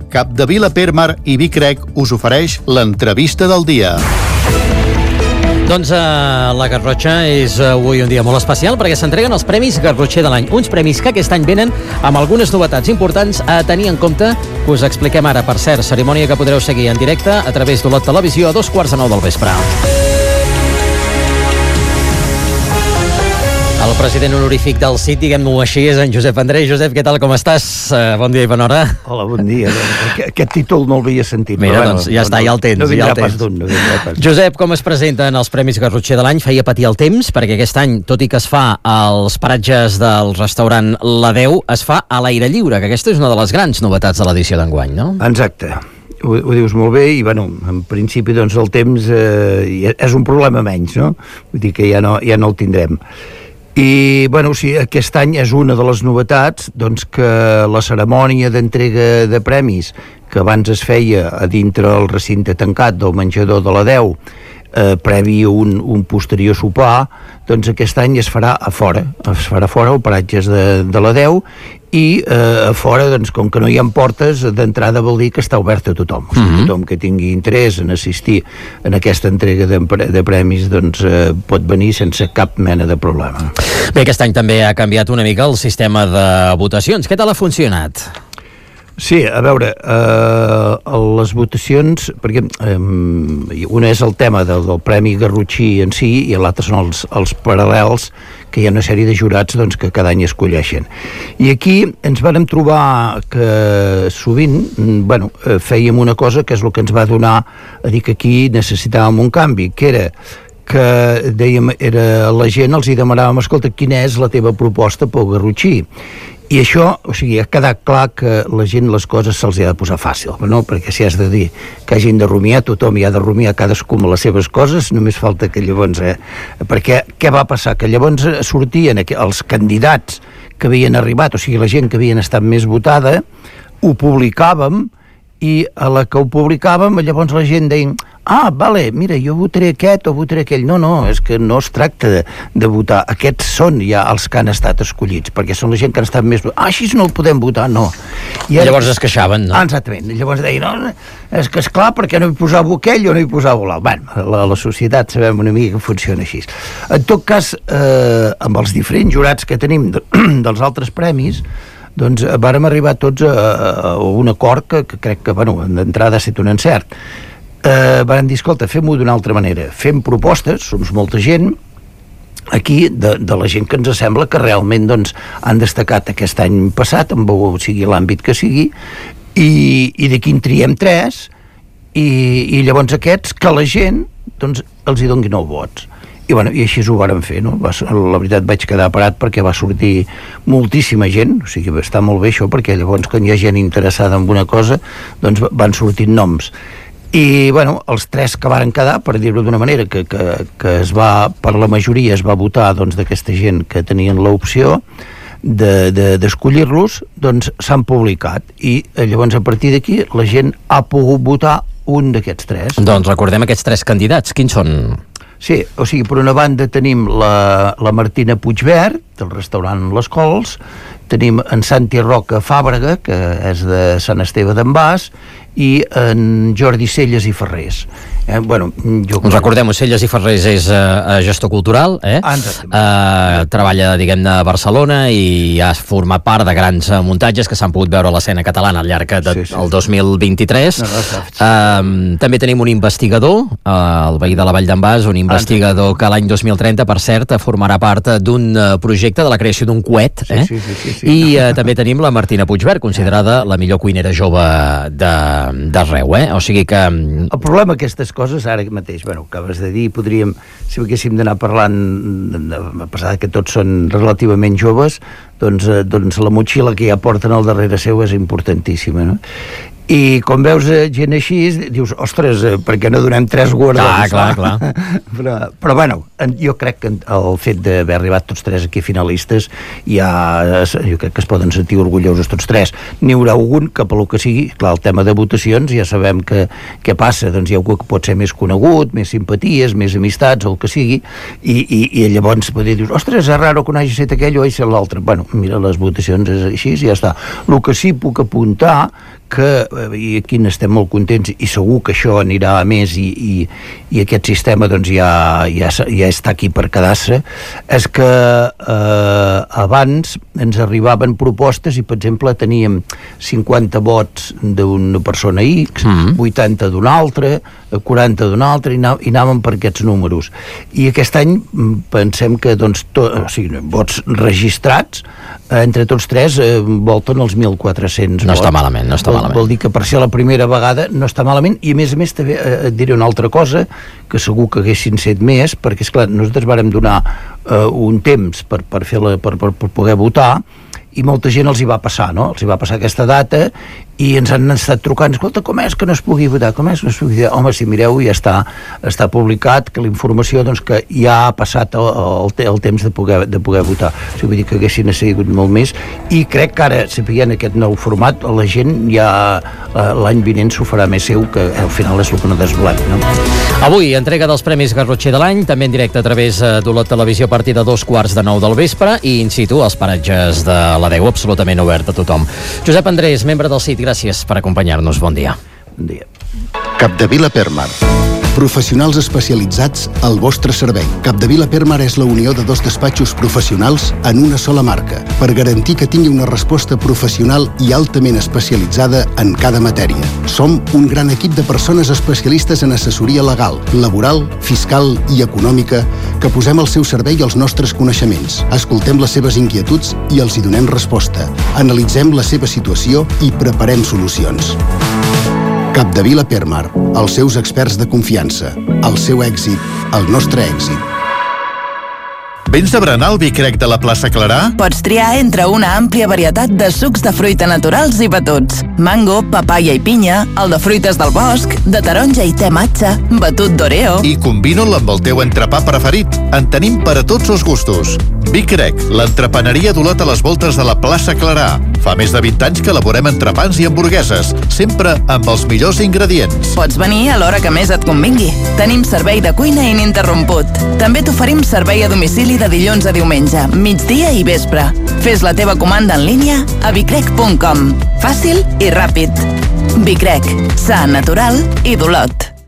Capdevila, Permar i Vicrec us ofereix l'entrevista del dia. Doncs la Garrotxa és avui un dia molt especial perquè s'entreguen els Premis Garrotxer de l'any. Uns premis que aquest any venen amb algunes novetats importants a tenir en compte que us expliquem ara. Per cert, cerimònia que podreu seguir en directe a través d'Olot Televisió a 2:45 del vespre. El president honorífic del CIT, diguem-ho així, és en Josep Vendrell. Josep, què tal, com estàs? Bon dia i bona hora. Hola, bon dia. Aquest títol no l'havia sentit. Mira, doncs ja està, ja el tens. No vindrà pas d'un. Josep, com es presenten els Premis Garrotxer de l'any? Feia patir el temps, perquè aquest any, tot i que es fa als paratges del restaurant La Deu, es fa a l'aire lliure, que aquesta és una de les grans novetats de l'edició d'enguany, no? Exacte. Ho dius molt bé i, bueno, en principi, doncs, el temps és un problema menys, no? Vull dir que ja no el tindrem. I, bueno, sí, aquest any és una de les novetats, doncs, que la cerimònia d'entrega de premis, que abans es feia a dintre el recinte tancat del menjador de La Deu, previ a un posterior sopar, doncs aquest any es farà a fora, al paratges de La Deu, i a fora, doncs, com que no hi ha portes, d'entrada vol dir que està obert a tothom. O sigui, tothom que tingui interès en assistir en aquesta entrega de premis, doncs pot venir sense cap mena de problema. Bé, aquest any també ha canviat una mica el sistema de votacions. Què tal ha funcionat? Sí, a veure, les votacions, perquè una és el tema del Premi Garrotxí en si i l'altre són els paral·lels, que hi ha una sèrie de jurats, doncs, que cada any escolleixen. I aquí ens vàrem trobar que sovint, bueno, fèiem una cosa que és el que ens va donar a dir que aquí necessitàvem un canvi, que era que dèiem, la gent els hi demanàvem, escolta, quina és la teva proposta pel Garrotxí? I això, o sigui, ha quedat clar que la gent les coses se'ls ha de posar fàcil, no? Perquè si has de dir que hagin de rumiar, tothom hi ha de rumiar cadascú amb les seves coses, només falta que llavors... Perquè què va passar? Que llavors sortien els candidats que havien arribat, o sigui, la gent que havien estat més votada, ho publicàvem, i a la que ho publicàvem, llavors la gent deia, vale, mira, jo votaré aquest o votaré aquell. No, és que no es tracta de votar. Aquests són ja els que han estat escollits, perquè són la gent que han estat més... així no el podem votar, no. I llavors es queixaven, no? Exactament. Llavors deien, no, és que és clar, perquè no hi posava aquell o no hi posava l'altre. Bé, la societat sabem una mica que funciona així. En tot cas, amb els diferents jurats que tenim dels altres premis, doncs vàrem arribar tots a un acord que crec que, bueno, d'entrada ha estat un encert. Vàrem dir, escolta, fem-ho d'una altra manera. Fem propostes, som molta gent, aquí, de la gent que ens sembla que realment, doncs, han destacat aquest any passat, o sigui, l'àmbit que sigui, i d'aquí en triem 3, i llavors aquests, que la gent, doncs, els hi doni 9 vots. I, bueno, i així ho vàrem fer, no? La veritat vaig quedar parat perquè va sortir moltíssima gent, o sigui, està molt bé això, perquè llavors quan hi ha gent interessada en una cosa, doncs van sortint noms. I, bueno, els 3 que varen quedar, per dir-ho d'una manera, que es va, per la majoria es va votar, doncs, d'aquesta gent que tenien l'opció d'escollir-los, doncs s'han publicat, i llavors a partir d'aquí la gent ha pogut votar un d'aquests 3. Doncs recordem aquests 3 candidats, quins són? Sí, o sigui, per una banda tenim la Martina Puigvert, del restaurant Les Cols, tenim en Santi Roca Fàbrega, que és de Sant Esteve d'en Bas, i en Jordi Celles i Ferrés. Bueno, recordem-ho, Celles i Ferrés és gestor cultural, treballa, diguem-ne, a Barcelona i ha format part de grans muntatges que s'han pogut veure a l'escena catalana al llarg del 2023. També tenim un investigador, el veí de la Vall d'en Bas, un investigador que l'any 2030, per cert, formarà part d'un projecte de la creació d'un coet, i també tenim la Martina Puigvert, considerada la millor cuinera jove d'arreu, o sigui que... El problema d'aquestes coses, ara mateix, bueno, acabes de dir, podríem, si haguéssim d'anar parlant, a pesar que tots són relativament joves, doncs la motxilla que ja porten al darrere seu és importantíssima, no? I quan veus gent així, dius, ostres, per què no donem 3 guardons? Clar. Però bueno, jo crec que el fet d'haver arribat tots 3 aquí finalistes, jo crec que es poden sentir orgullosos tots 3. N'hi haurà algun que, pel que sigui, clar, el tema de votacions, ja sabem què passa, doncs hi ha algú que pot ser més conegut, més simpaties, més amistats, el que sigui, i llavors poder dir, ostres, és raro que no hagi set aquell o hagi set l'altre. Bueno, mira, les votacions és així, ja està. El que sí puc apuntar, que, i aquí n'estem molt contents i segur que això anirà a més i aquest sistema doncs ja està aquí per quedar-se, és que abans ens arribaven propostes i, per exemple, teníem 50 vots d'una persona X, 80 d'una altra, 40 d'una altra, i anàvem per aquests números. I aquest any pensem que vots registrats entre tots tres volten els 1.400 vots. No està malament. Vol dir que per ser la primera vegada no està malament, i a més també et diré una altra cosa, que segur que haguessin set més, perquè esclar, nosaltres vàrem donar un temps per poder votar, i molta gent els hi va passar, no? Els hi va passar aquesta data i ens han estat trucant, escolta, com és que no es pugui votar? Home, si mireu, ja està publicat que la informació, doncs, que ja ha passat el temps de poder votar. O sigui, vull dir que haguessin sigut molt més, i crec que ara, sapiguent aquest nou format, la gent ja l'any vinent s'ho farà més seu, que al final és el que no desvolem, no? Avui, entrega dels Premis Garrotxer de l'any, també en directe a través d'Olot Televisió a partir de 2:15 del vespre, i in situ als paratges de la 10, absolutament obert a tothom. Josep Andrés, membre del CIT, gràcies per acompanyar-nos. Bon dia. Bon dia. Capdevila Permar. Professionals especialitzats al vostre servei. Capdevila Permar és la unió de dos despatxos professionals en una sola marca, per garantir que tingui una resposta professional i altament especialitzada en cada matèria. Som un gran equip de persones especialistes en assessoria legal, laboral, fiscal i econòmica, que posem al seu servei els nostres coneixements. Escoltem les seves inquietuds i els hi donem resposta. Analitzem la seva situació i preparem solucions. Capdevila Permar, els seus experts de confiança. El seu èxit, el nostre èxit. Vens de berenar el vi crec de la plaça Clarà? Pots triar entre una àmplia varietat de sucs de fruita naturals i batuts. Mango, papaya i pinya, el de fruites del bosc, de taronja i te matxa, batut d'oreo. I combina'l amb el teu entrepà preferit. En tenim per a tots els gustos. Vi crec, l'entrepaneria d'Olot a les voltes de la plaça Clarà. Fa més de 20 anys que elaborem entrepans i hamburgueses, sempre amb els millors ingredients. Pots venir a l'hora que més et convingui. Tenim servei de cuina ininterromput. També t'oferim servei a domicili de dilluns a diumenge, migdia i vespre. Fes la teva comanda en línia a vicrec.com. Fàcil i ràpid. Vicrec, sa, natural i d'Olot.